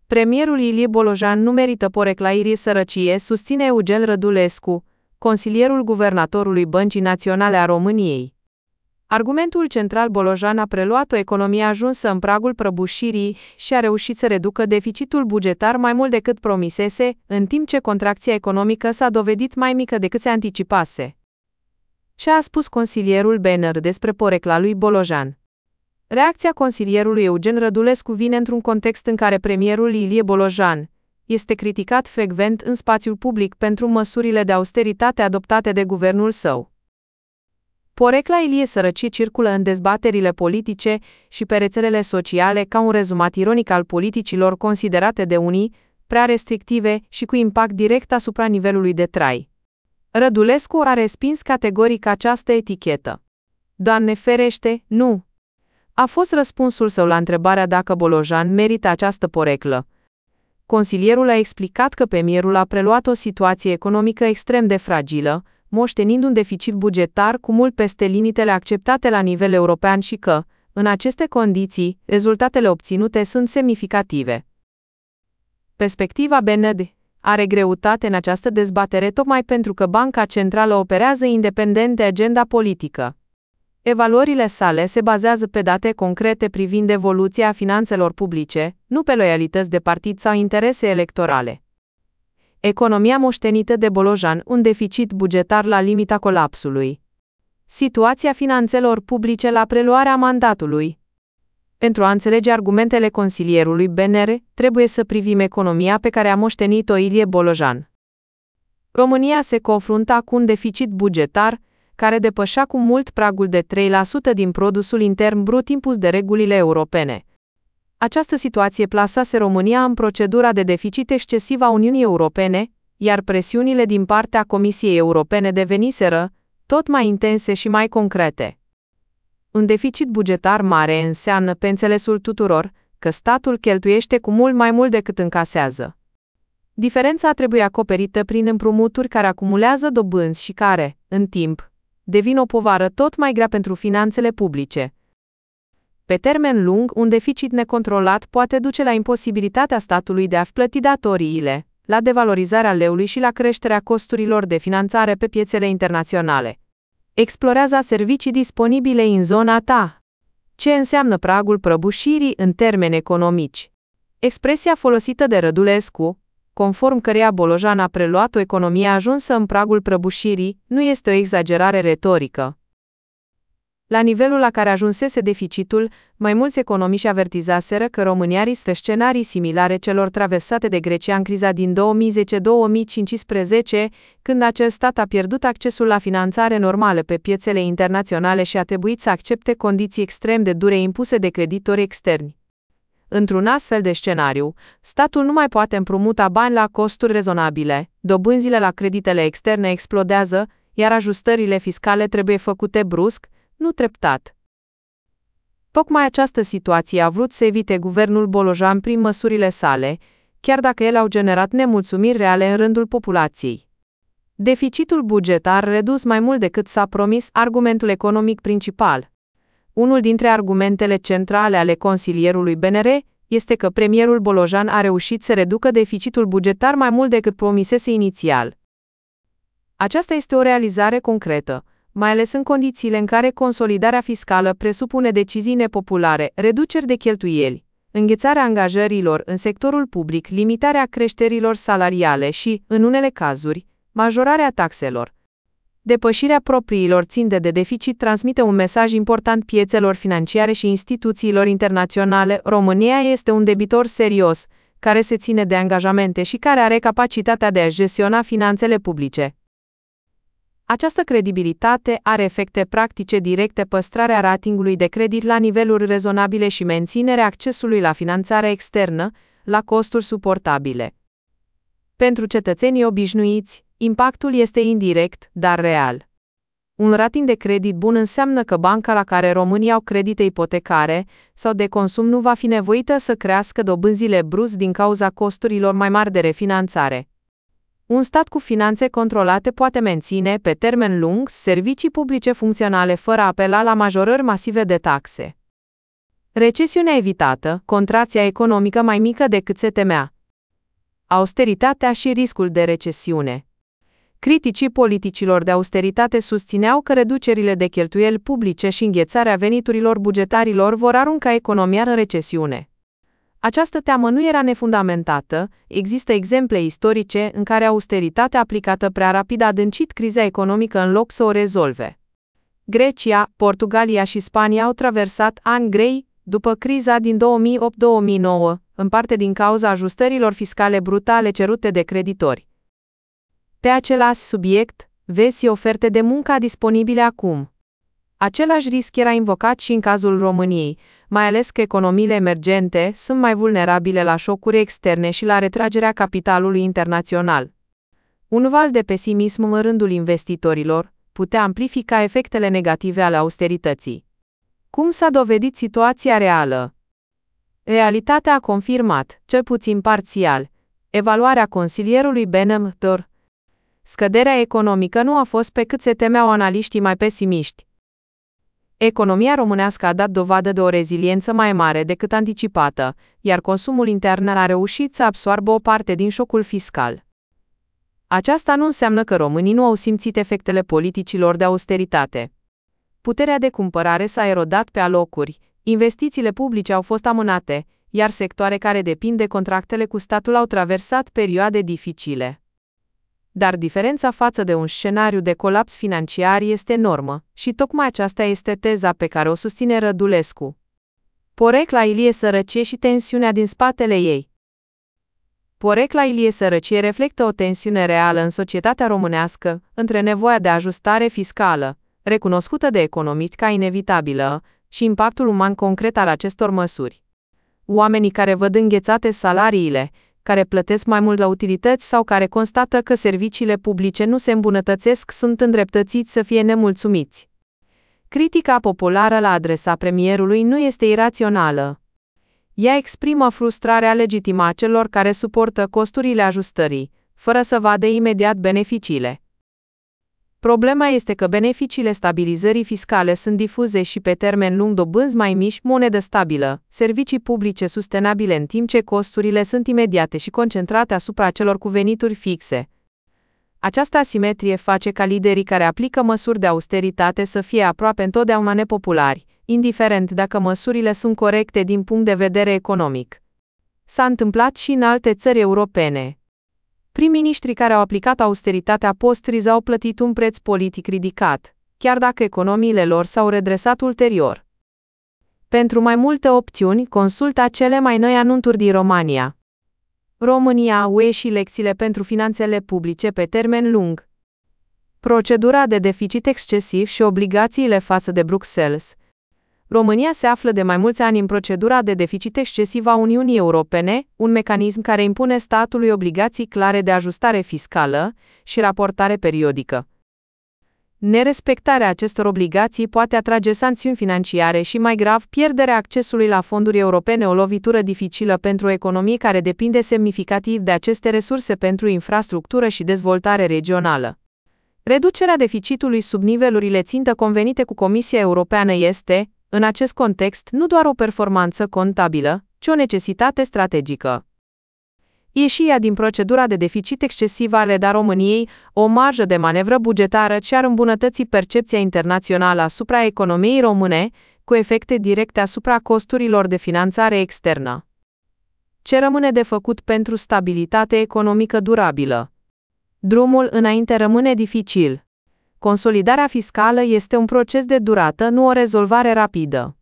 Premierul Ilie Bolojan nu merită poreclaire sărăcie, susține Eugen Rădulescu, consilierul guvernatorului Băncii Naționale a României. Argumentul central: Bolojan a preluat o economie ajunsă în pragul prăbușirii și a reușit să reducă deficitul bugetar mai mult decât promisese, în timp ce contracția economică s-a dovedit mai mică decât se anticipase. Ce a spus consilierul BNR despre porecla lui Bolojan? Reacția consilierului Eugen Rădulescu vine într-un context în care premierul Ilie Bolojan este criticat frecvent în spațiul public pentru măsurile de austeritate adoptate de guvernul său. Porecla Ilie sărăcie circulă în dezbaterile politice și pe rețelele sociale ca un rezumat ironic al politicilor considerate de unii prea restrictive și cu impact direct asupra nivelului de trai. Rădulescu a respins categoric această etichetă. Doamne ferește, nu! A fost răspunsul său la întrebarea dacă Bolojan merită această poreclă. Consilierul a explicat că premierul a preluat o situație economică extrem de fragilă, moștenind un deficit bugetar cu mult peste limitele acceptate la nivel european și că, în aceste condiții, rezultatele obținute sunt semnificative. Perspectiva BND are greutate în această dezbatere tocmai pentru că Banca Centrală operează independent de agenda politică. Evaluările sale se bazează pe date concrete privind evoluția finanțelor publice, nu pe loialități de partid sau interese electorale. Economia moștenită de Bolojan, un deficit bugetar la limita colapsului. Situația finanțelor publice la preluarea mandatului. Pentru a înțelege argumentele consilierului BNR, trebuie să privim economia pe care a moștenit-o Ilie Bolojan. România se confrunta cu un deficit bugetar care depășea cu mult pragul de 3% din produsul intern brut impus de regulile europene. Această situație plasase România în procedura de deficit excesiv a Uniunii Europene, iar presiunile din partea Comisiei Europene deveniseră tot mai intense și mai concrete. Un deficit bugetar mare înseamnă, pe înțelesul tuturor, că statul cheltuiește cu mult mai mult decât încasează. Diferența trebuie acoperită prin împrumuturi care acumulează dobânzi și care, în timp, devin o povară tot mai grea pentru finanțele publice. Pe termen lung, un deficit necontrolat poate duce la imposibilitatea statului de a-și plăti datoriile, la devalorizarea leului și la creșterea costurilor de finanțare pe piețele internaționale. Explorează servicii disponibile în zona ta. Ce înseamnă pragul prăbușirii în termeni economici? Expresia folosită de Rădulescu, conform căreia Bolojan a preluat o economie ajunsă în pragul prăbușirii, nu este o exagerare retorică. La nivelul la care ajunsese deficitul, mai mulți economiști avertizaseră că România riscă scenarii similare celor traversate de Grecia în criza din 2010-2015, când acel stat a pierdut accesul la finanțare normală pe piețele internaționale și a trebuit să accepte condiții extrem de dure impuse de creditori externi. Într-un astfel de scenariu, statul nu mai poate împrumuta bani la costuri rezonabile, dobânzile la creditele externe explodează, iar ajustările fiscale trebuie făcute brusc, nu treptat. Tocmai această situație a vrut să evite guvernul Bolojan prin măsurile sale, chiar dacă ele au generat nemulțumiri reale în rândul populației. Deficitul bugetar redus mai mult decât s-a promis, argumentul economic principal. Unul dintre argumentele centrale ale consilierului BNR este că premierul Bolojan a reușit să reducă deficitul bugetar mai mult decât promisese inițial. Aceasta este o realizare concretă, mai ales în condițiile în care consolidarea fiscală presupune decizii nepopulare, reduceri de cheltuieli, înghețarea angajărilor în sectorul public, limitarea creșterilor salariale și, în unele cazuri, majorarea taxelor. Depășirea propriilor ținte de deficit transmite un mesaj important piețelor financiare și instituțiilor internaționale. România este un debitor serios, care se ține de angajamente și care are capacitatea de a gestiona finanțele publice. Această credibilitate are efecte practice directe: păstrarea ratingului de credit la niveluri rezonabile și menținerea accesului la finanțare externă, la costuri suportabile. Pentru cetățenii obișnuiți, impactul este indirect, dar real. Un rating de credit bun înseamnă că banca la care românii au credite ipotecare sau de consum nu va fi nevoită să crească dobânzile brusc din cauza costurilor mai mari de refinanțare. Un stat cu finanțe controlate poate menține, pe termen lung, servicii publice funcționale fără a apela la majorări masive de taxe. Recesiunea evitată, contracția economică mai mică decât se temea. Austeritatea și riscul de recesiune. Criticii politicilor de austeritate susțineau că reducerile de cheltuieli publice și înghețarea veniturilor bugetarilor vor arunca economia în recesiune. Această teamă nu era nefundamentată, există exemple istorice în care austeritatea aplicată prea rapid a adâncit criza economică în loc să o rezolve. Grecia, Portugalia și Spania au traversat ani grei după criza din 2008-2009, în parte din cauza ajustărilor fiscale brutale cerute de creditori. Pe același subiect, vezi oferte de muncă disponibile acum. Același risc era invocat și în cazul României, mai ales că economiile emergente sunt mai vulnerabile la șocuri externe și la retragerea capitalului internațional. Un val de pesimism în rândul investitorilor putea amplifica efectele negative ale austerității. Cum s-a dovedit situația reală? Realitatea a confirmat, cel puțin parțial, evaluarea consilierului Benem Thor. Scăderea economică nu a fost pe cât se temeau analiștii mai pesimiști. Economia românească a dat dovadă de o reziliență mai mare decât anticipată, iar consumul intern a reușit să absoarbă o parte din șocul fiscal. Aceasta nu înseamnă că românii nu au simțit efectele politicilor de austeritate. Puterea de cumpărare s-a erodat pe alocuri, investițiile publice au fost amânate, iar sectoare care depind de contractele cu statul au traversat perioade dificile. Dar diferența față de un scenariu de colaps financiar este enormă, și tocmai aceasta este teza pe care o susține Rădulescu. Porecla Ilie sărăcie și tensiunea din spatele ei. Porecla Ilie sărăcie reflectă o tensiune reală în societatea românească, între nevoia de ajustare fiscală, recunoscută de economiști ca inevitabilă, și impactul uman concret al acestor măsuri. Oamenii care văd înghețate salariile, care plătesc mai mult la utilități sau care constată că serviciile publice nu se îmbunătățesc sunt îndreptățiți să fie nemulțumiți. Critica populară la adresa premierului nu este irațională. Ea exprimă frustrarea legitimă a celor care suportă costurile ajustării, fără să vadă imediat beneficiile. Problema este că beneficiile stabilizării fiscale sunt difuze și pe termen lung, dobânzi mai mici, monedă stabilă, servicii publice sustenabile, în timp ce costurile sunt imediate și concentrate asupra celor cu venituri fixe. Această asimetrie face ca liderii care aplică măsuri de austeritate să fie aproape întotdeauna nepopulari, indiferent dacă măsurile sunt corecte din punct de vedere economic. S-a întâmplat și în alte țări europene. Prim-ministrii care au aplicat austeritatea post-criză au plătit un preț politic ridicat, chiar dacă economiile lor s-au redresat ulterior. Pentru mai multe opțiuni, consulta cele mai noi anunțuri din România. România, UE și lecțiile pentru finanțele publice pe termen lung. Procedura de deficit excesiv și obligațiile față de Bruxelles. România se află de mai mulți ani în procedura de deficit excesiv a Uniunii Europene, un mecanism care impune statului obligații clare de ajustare fiscală și raportare periodică. Nerespectarea acestor obligații poate atrage sancțiuni financiare și, mai grav, pierderea accesului la fonduri europene, o lovitură dificilă pentru o economie care depinde semnificativ de aceste resurse pentru infrastructură și dezvoltare regională. Reducerea deficitului sub nivelurile țintă convenite cu Comisia Europeană este, în acest context, nu doar o performanță contabilă, ci o necesitate strategică. Ieșirea din procedura de deficit excesiv ar reda României o marjă de manevră bugetară ce ar îmbunătăți percepția internațională asupra economiei române, cu efecte directe asupra costurilor de finanțare externă. Ce rămâne de făcut pentru stabilitate economică durabilă? Drumul înainte rămâne dificil. Consolidarea fiscală este un proces de durată, nu o rezolvare rapidă.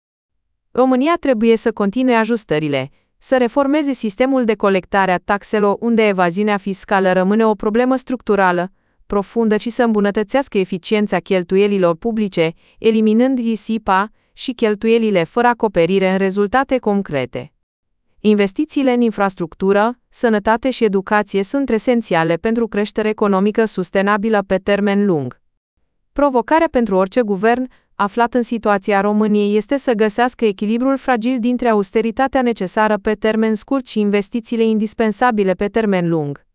România trebuie să continue ajustările, să reformeze sistemul de colectare a taxelor unde evaziunea fiscală rămâne o problemă structurală, profundă și să îmbunătățească eficiența cheltuielilor publice, eliminând risipa și cheltuielile fără acoperire în rezultate concrete. Investițiile în infrastructură, sănătate și educație sunt esențiale pentru creștere economică sustenabilă pe termen lung. Provocarea pentru orice guvern aflat în situația României este să găsească echilibrul fragil dintre austeritatea necesară pe termen scurt și investițiile indispensabile pe termen lung.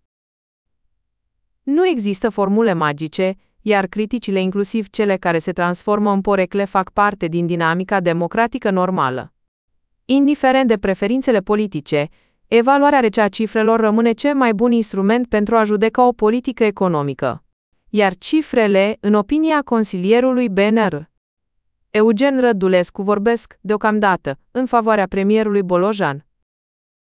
Nu există formule magice, iar criticile, inclusiv cele care se transformă în porecle, fac parte din dinamica democratică normală. Indiferent de preferințele politice, evaluarea recea a cifrelor rămâne cel mai bun instrument pentru a judeca o politică economică. Iar cifrele, în opinia consilierului BNR Eugen Rădulescu, vorbesc, deocamdată, în favoarea premierului Bolojan.